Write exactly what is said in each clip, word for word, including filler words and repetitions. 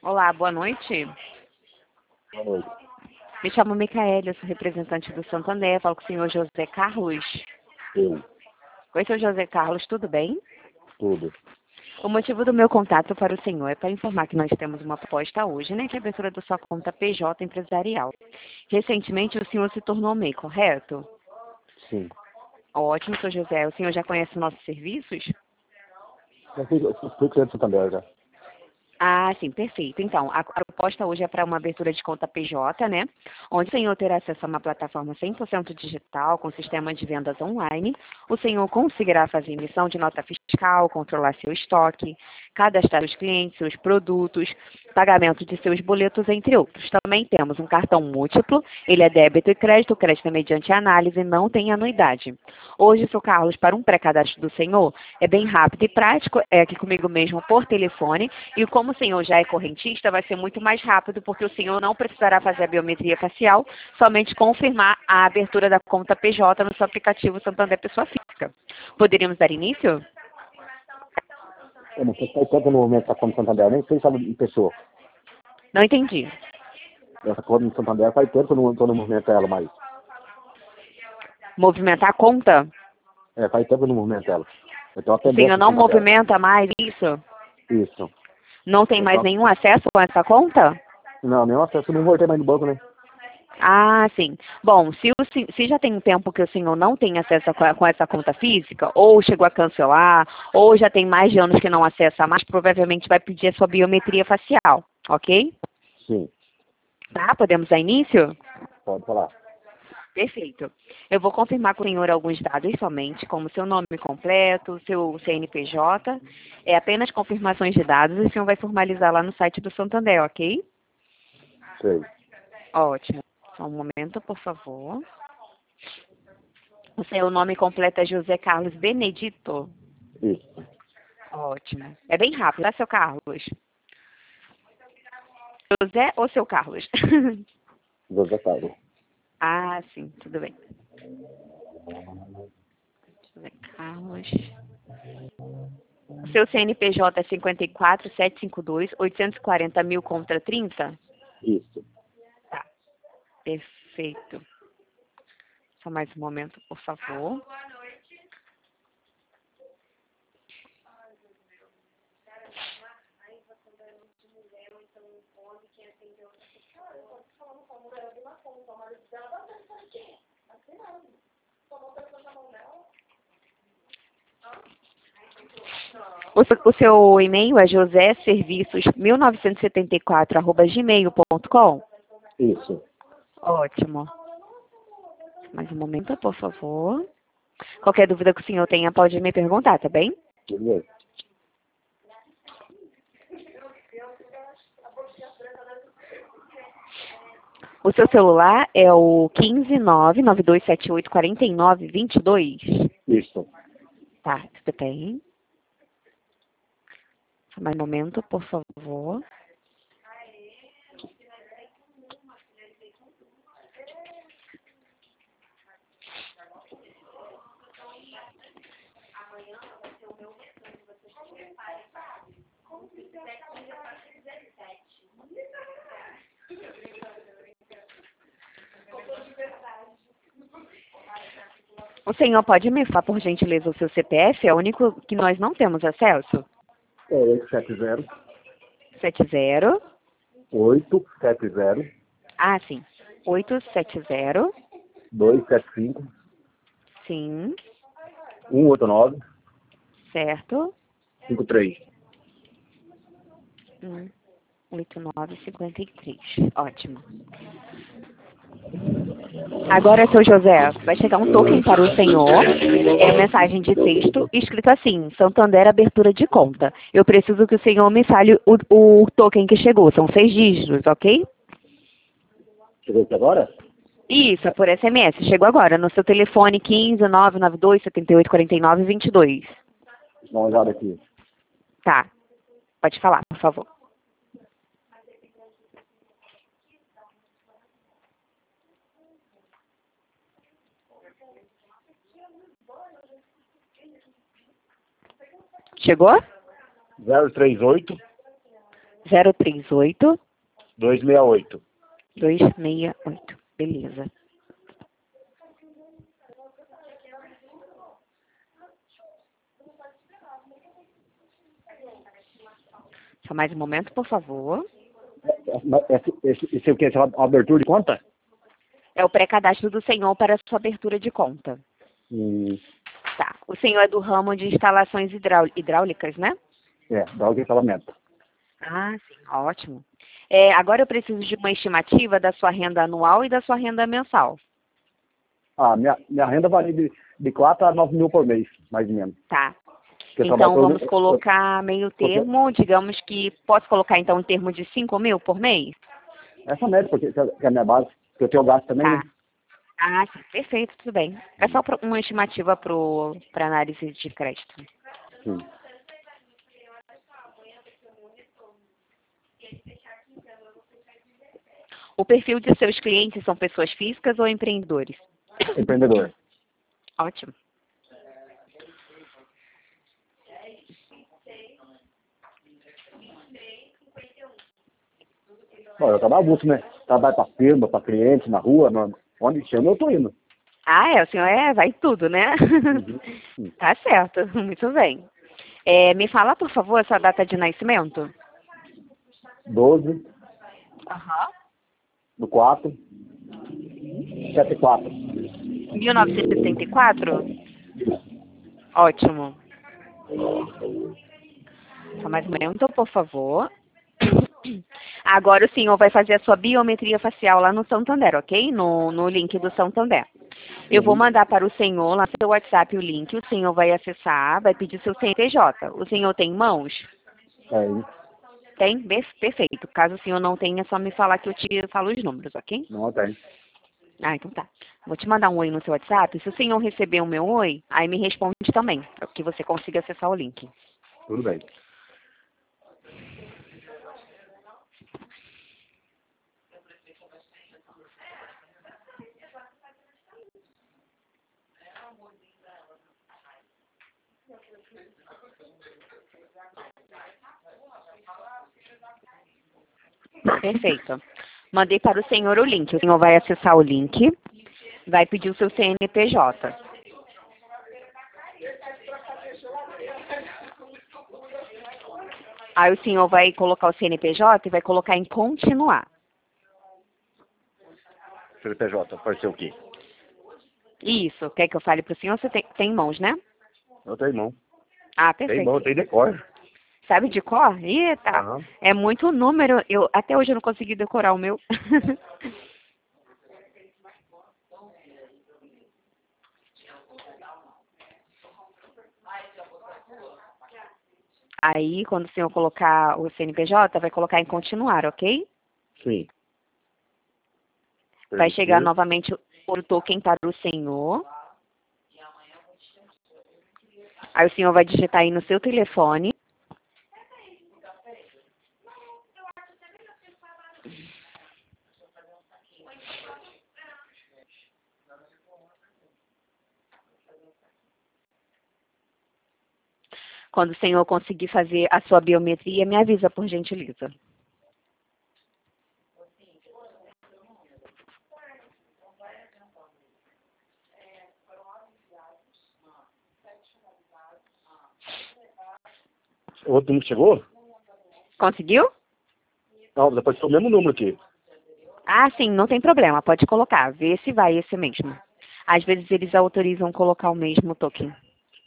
Olá, boa noite. Boa noite. Me chamo Micaele, eu sou representante do Santander, falo com o senhor José Carlos. Eu, Oi, senhor José Carlos, tudo bem? tudo. O motivo do meu contato para o senhor é para informar que nós temos uma proposta hoje, né, de abertura da sua conta P J empresarial. Recentemente o senhor se tornou MEI, correto? Sim. Ótimo, senhor José. O senhor já conhece nossos serviços? Eu fui, eu fui cliente do Santander já. Ah, sim, perfeito. Então, a, a proposta hoje é para uma abertura de conta P J, né? Onde o senhor terá acesso a uma plataforma cem por cento digital, com sistema de vendas online. O senhor conseguirá fazer emissão de nota fiscal, controlar seu estoque, cadastrar os clientes, seus produtos, pagamento de seus boletos, entre outros. Também temos um cartão múltiplo, ele é débito e crédito, o crédito é mediante análise, não tem anuidade. Hoje, seu Carlos, para um pré-cadastro do senhor, é bem rápido e prático, é aqui comigo mesmo por telefone, e como o senhor já é correntista, vai ser muito mais rápido, porque o senhor não precisará fazer a biometria facial, somente confirmar a abertura da conta P J no seu aplicativo Santander Pessoa Física. Poderíamos dar início? Eu não sei se faz tempo no movimento da conta do Santander, nem sei se sabe em pessoa. Não entendi. Essa conta do Santander faz tempo que eu não estou no movimento dela mais. Movimentar a conta? É, faz tempo que eu não movimento dela. Eu tenho uma O senhor pendência do não Santander. movimenta mais isso? Isso. Não tem Eu mais tenho... nenhum acesso com essa conta? Não, nenhum acesso, eu não voltei mais no banco, né? Ah, sim. Bom, se, o, sen- se já tem um tempo que o senhor não tem acesso a, com essa conta física, ou chegou a cancelar, ou já tem mais de anos que não acessa mais, provavelmente vai pedir a sua biometria facial, ok? Sim. Tá? Podemos dar início? Pode falar. Perfeito. Eu vou confirmar com o senhor alguns dados somente, como seu nome completo, seu C N P J. É apenas confirmações de dados e o senhor vai formalizar lá no site do Santander, ok? Sei. Ótimo. Só um momento, por favor. O seu nome completo é José Carlos Benedito? Isso. Ótimo. É bem rápido, tá, seu Carlos? José ou seu Carlos? José Carlos. Ah, sim, tudo bem. José Carlos. O seu C N P J é cinquenta e quatro, setecentos e cinquenta e dois, oitocentos e quarenta mil contra trinta? Isso. Tá, perfeito. Só mais um momento, por favor. O, seu- o seu e-mail é joséserviços mil novecentos e setenta e quatro arroba gmail ponto com? Isso. Ótimo. Mais um momento, por favor. Qualquer dúvida que o senhor tenha, pode me perguntar, tá bem? Beleza. O seu celular é o um cinco nove nove dois sete oito quatro nove dois dois? Isso. Tá, tudo bem. Só mais um momento, por favor. O senhor pode me falar, por gentileza, o seu C P F? É o único que nós não temos acesso? É oito sete zero, sete zero. oito sete zero, Ah, sim. oito sete zero. dois sete cinco, Sim. um oito nove, Certo. cinco três. um oito nove cinco três. Ótimo. Agora, seu José, vai chegar um token para o senhor, é mensagem de texto, escrito assim, Santander abertura de conta. Eu preciso que o senhor me fale o, o token que chegou, são seis dígitos, ok? Chegou aqui agora? Isso, é por S M S, chegou agora, no seu telefone um cinco nove nove dois sete oito quatro nove dois dois. Dá uma olhada aqui. Tá, pode falar, por favor. Chegou? zero três oito, zero três oito, dois seis oito. dois seis oito. Beleza. Só mais um momento, por favor. Esse, esse, esse é o que? Essa é uma abertura de conta? É o pré-cadastro do senhor para a sua abertura de conta. Hum, Tá. O senhor é do ramo de instalações hidrául- hidráulicas, né? é, dá o instalamento. Ah, sim. Ótimo. É, agora eu preciso de uma estimativa da sua renda anual e da sua renda mensal. Ah, minha, minha renda varia de, de quatro a nove mil por mês, mais ou menos. Tá. Porque eu Então trabalho vamos todo- colocar meio porque- termo, digamos que, posso colocar então um termo de cinco mil por mês? Essa média, porque que é a minha base, que eu tenho gasto também, Tá. né? Ah, sim, perfeito, tudo bem. É só pro- uma estimativa para análise de crédito. Sim. O perfil de seus clientes são pessoas físicas ou empreendedores? Empreendedor. Ótimo. Bom, eu trabalho muito, né? Trabalho para firma, para cliente, na rua, na, onde chama eu tô indo. Ah, é, o senhor é, vai tudo, né? Uhum. Tá certo, muito bem. É, me fala, por favor, a sua data de nascimento? doze Aham. do quatro, setenta e quatro. mil novecentos e setenta e quatro? Ótimo. Só mais um momento, por favor. Agora o senhor vai fazer a sua biometria facial lá no Santander, ok? No, no link do Santander. Eu vou Uhum. mandar para o senhor lá no seu WhatsApp o link, o senhor vai acessar, vai pedir seu C N P J. O senhor tem em mãos? É isso. Tem? Be- Perfeito. Caso o senhor não tenha, é só me falar que eu te falo os números, ok? Não tem. Ah, então tá. Vou te mandar um oi no seu WhatsApp. Se o senhor receber o meu oi, aí me responde também, para que você consiga acessar o link. Tudo bem. Perfeito. Mandei para o senhor o link. O senhor vai acessar o link, vai pedir o seu C N P J. Aí o senhor vai colocar o C N P J e vai colocar em continuar. C N P J, pode ser o quê? Isso. Quer que eu fale para o senhor? Você tem, tem em mãos, né? Eu tenho mão. Ah, Tem perfeito. mão, tem decor. Sabe de cor? Eita, Aham. é muito número. Eu, até hoje eu não consegui decorar o meu. Aí, quando o senhor colocar o C N P J, vai colocar em continuar, ok? Sim. Vai chegar Permitir. novamente o token para o senhor. Aí o senhor vai digitar aí no seu telefone. Quando o senhor conseguir fazer a sua biometria, me avisa, por gentileza. O outro número chegou? Conseguiu? Não, depois foi o mesmo número aqui. Ah, sim, não tem problema. Pode colocar. Vê se vai esse mesmo. Às vezes eles autorizam colocar o mesmo token.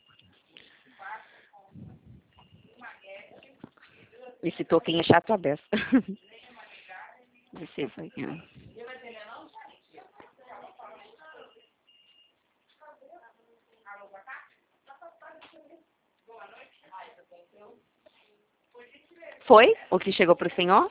Esse token é chato a beça. Você vai. Foi o que chegou para o senhor?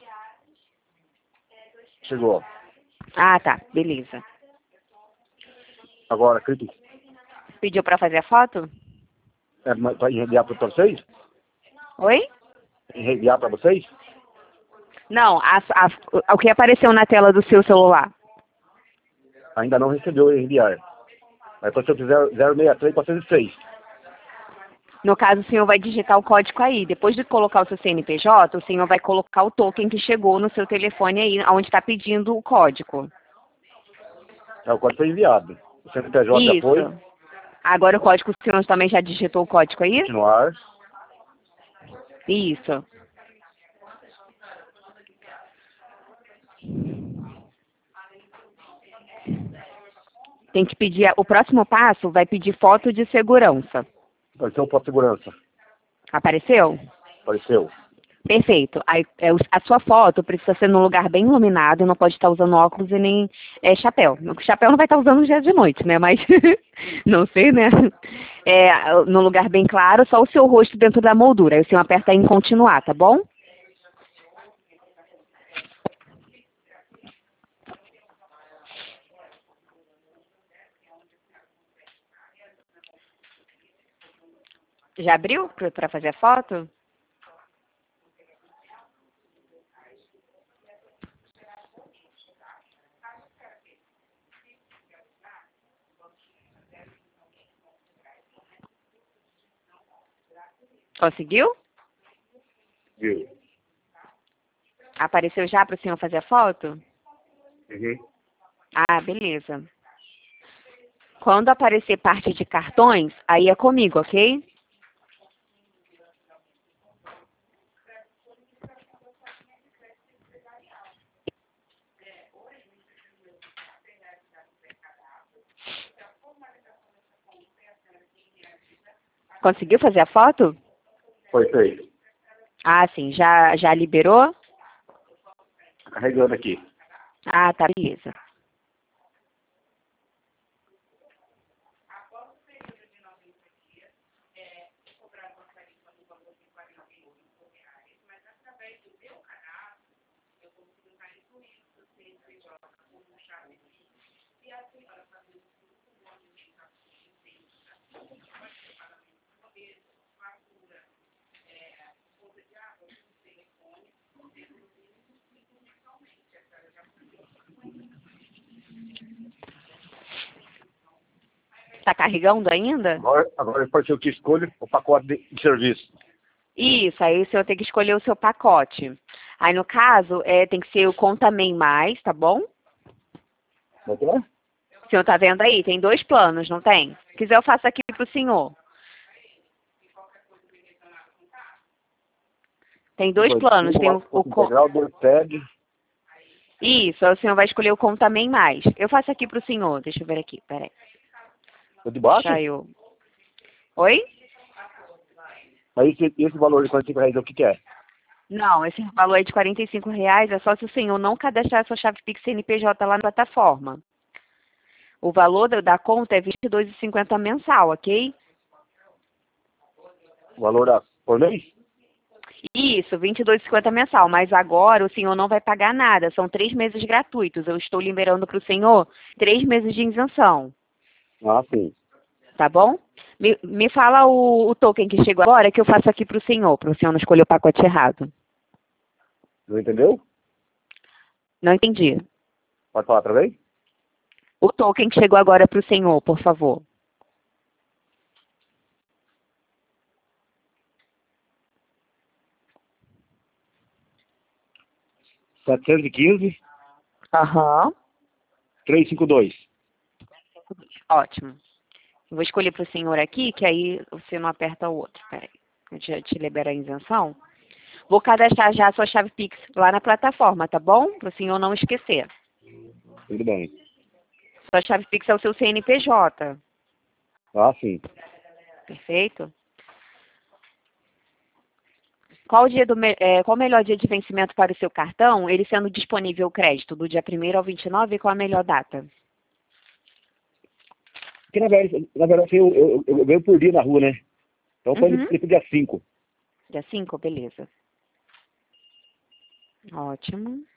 Chegou. Ah, tá. Beleza. Agora, clique. Pediu para fazer a foto? É, para enviar para vocês? Oi? Enviar para vocês? Não, a, a, o que apareceu na tela do seu celular. Ainda não recebeu enviar. Mas se eu fizer zero seis três quatro zero seis. No caso, o senhor vai digitar o código aí. Depois de colocar o seu C N P J, o senhor vai colocar o token que chegou no seu telefone aí, onde está pedindo o código. É, o código foi enviado. O C N P J já foi. Isso. Agora o código, o senhor também já digitou o código aí? Continuar. Isso. Tem que pedir, o próximo passo vai pedir foto de segurança. Apareceu o foto de segurança. Apareceu? Apareceu. Perfeito. Aí, é, o- a sua foto precisa ser num lugar bem iluminado, não pode estar usando óculos e nem é, chapéu. O chapéu não vai estar usando no dia de noite, né? Mas, não sei, né? É, num lugar bem claro, só o seu rosto dentro da moldura. Aí o senhor aperta em continuar, tá bom? Já abriu para fazer a foto? Conseguiu? Viu? Apareceu já para o senhor fazer a foto? Uhum. Ah, beleza. Quando aparecer parte de cartões, aí é comigo, ok? Conseguiu fazer a foto? Foi feito. Ah, sim. Já, já liberou? Carregando aqui. Ah, tá, beleza. Tá carregando ainda? Agora, agora pode ser o que escolhe o pacote de, de serviço. Isso, aí o senhor tem que escolher o seu pacote. Aí, no caso, é, tem que ser o Conta Men Mais, tá bom? Como é que é? O senhor tá vendo aí? Tem dois planos, não tem? Se quiser, eu faço aqui pro senhor. Tem dois planos. Tem o, o, con- integral, dois tag. Isso, aí o senhor vai escolher o Conta Men Mais. Eu faço aqui pro senhor. Deixa eu ver aqui, peraí. O de baixo? Deixa eu... Oi? Aí esse, esse valor de quarenta e cinco reais é o que que é? Não, esse valor aí de quarenta e cinco reais é só se o senhor não cadastrar a sua chave Pix C N P J lá na plataforma. O valor da, da conta é vinte e dois reais e cinquenta centavos mensal, ok? O valor da, por mês? Isso, vinte e dois reais e cinquenta centavos mensal. Mas agora o senhor não vai pagar nada. São três meses gratuitos. Eu estou liberando para o senhor três meses de isenção. Ah, sim. Tá bom? Me, me fala o, o token que chegou agora que eu faço aqui para o senhor, para o senhor não escolher o pacote errado. Não entendeu? Não entendi. Pode falar outra vez? O token que chegou agora para o senhor, por favor. setecentos e quinze, Aham. trezentos e cinquenta e dois. Ótimo. Eu vou escolher para o senhor aqui, que aí você não aperta o outro. Peraí. Eu já te libero a isenção. Vou cadastrar já a sua chave Pix lá na plataforma, tá bom? Para o senhor não esquecer. Tudo bem. Sua chave Pix é o seu C N P J. Ah, sim. Perfeito? Qual o dia do me- é, qual o melhor dia de vencimento para o seu cartão? Ele sendo disponível o crédito do dia primeiro ao vinte e nove, qual a melhor data? Porque na verdade, na verdade eu, eu, eu ganho por dia na rua, né? Então foi Uhum. ele dia cinco. Dia cinco, beleza. Ótimo.